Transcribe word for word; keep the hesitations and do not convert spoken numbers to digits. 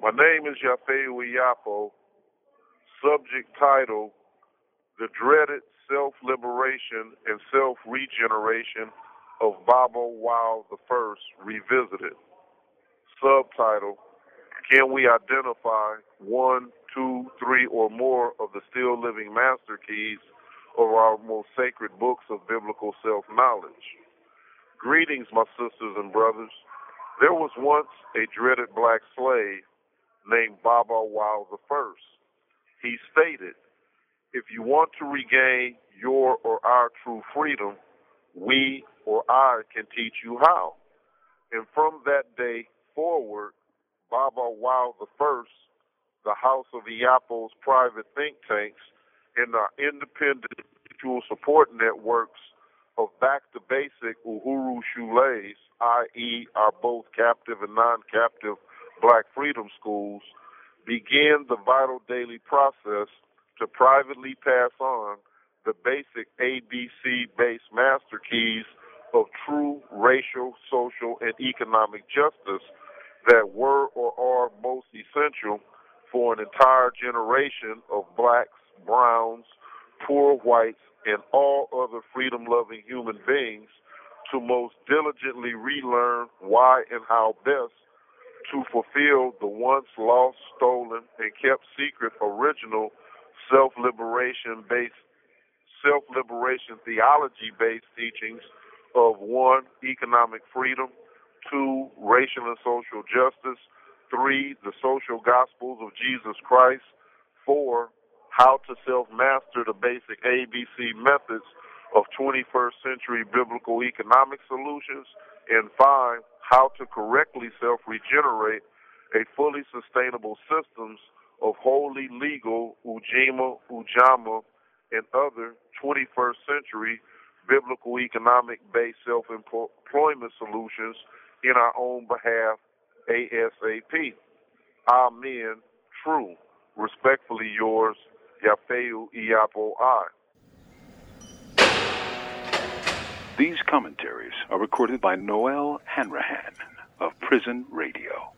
My name is Yafeu Iyapo, subject title, The Dreaded Self-Liberation and Self-Regeneration of Baba Wow the First Revisited. Subtitle, Can we identify one, two, three, or more of the still living master keys of our most sacred books of biblical self-knowledge? Greetings, my sisters and brothers. There was once a dreaded black slave named Baba Wow the First. He stated, if you want to regain your or our true freedom, we or I can teach you how. And from that day forward, Baba Wow the First, the House of Iyapo's private think tanks, and our independent mutual support networks of Back to Basic Uhuru Shulays, that is our both captive and non-captive Black Freedom Schools, begin the vital daily process to privately pass on the basic A B C-based master keys of true racial, social, and economic justice that were or are most essential for an entire generation of blacks, browns, poor whites, and all other freedom-loving human beings to most diligently relearn why and how best to fulfill the once lost, stolen, and kept secret original self-liberation-based, self-liberation theology-based teachings of one, economic freedom, two, racial and social justice, three, the social gospels of Jesus Christ, four, how to self-master the basic A B C methods of twenty-first century biblical economic solutions, and five, how to correctly self-regenerate a fully sustainable systems of wholly legal Ujima, Ujama, and other twenty-first century biblical economic-based self-employment solutions in our own behalf ASAP. Amen. True. Respectfully yours, Yafeu Iyapo I. These commentaries are recorded by Noel Hanrahan of Prison Radio.